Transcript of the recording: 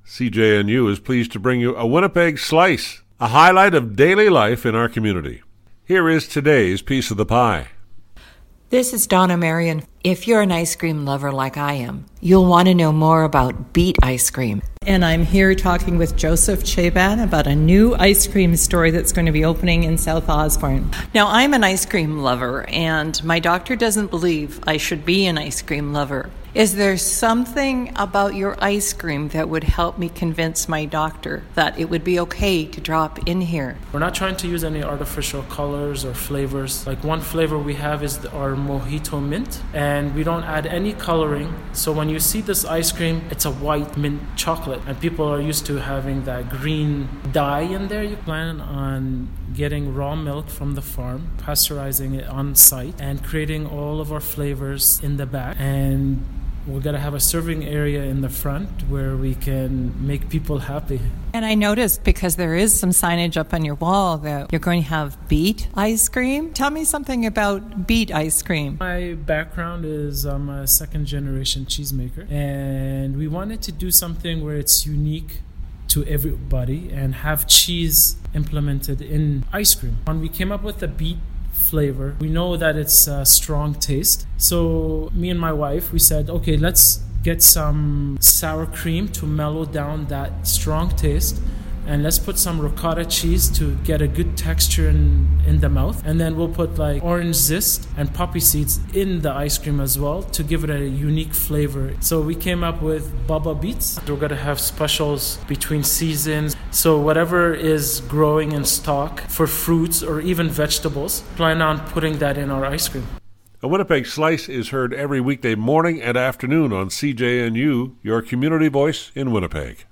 CJNU is pleased to bring you a Winnipeg Slice, a highlight of daily life in our community. Here is today's piece of the pie. This is Donna Marion. If you're an ice cream lover like I am, you'll want to know more about Beet ice cream. And I'm here talking with Joseph Chaban about a new ice cream store that's going to be opening in South Osborne. Now, I'm an ice cream lover, and my doctor doesn't believe I should be an ice cream lover. Is there something about your ice cream that would help me convince my doctor that it would be okay to drop in here? We're not trying to use any artificial colors or flavors. Like one flavor we have is our Mojito Mint, and we don't add any coloring. So when you see this ice cream, it's a white mint chocolate, and people are used to having that green dye in there. You plan on getting raw milk from the farm, pasteurizing it on site, and creating all of our flavors in the back. And we're going to have a serving area in the front where we can make people happy. And I noticed, because there is some signage up on your wall, that you're going to have Beet ice cream. Tell me something about Beet ice cream. My background is I'm a second-generation cheesemaker, and we wanted to do something where it's unique to everybody and have cheese implemented in ice cream. When we came up with the Beet flavor, we know that it's a strong taste. So me and my wife, we said, okay, let's get some sour cream to mellow down that strong taste, and let's put some ricotta cheese to get a good texture in the mouth, and then we'll put like orange zest and poppy seeds in the ice cream as well to give it a unique flavor. So we came up with Bubba Beets. We're going to have specials between seasons, so whatever is growing in stock for fruits or even vegetables, plan on putting that in our ice cream. A Winnipeg Slice is heard every weekday morning and afternoon on CJNU, your community voice in Winnipeg.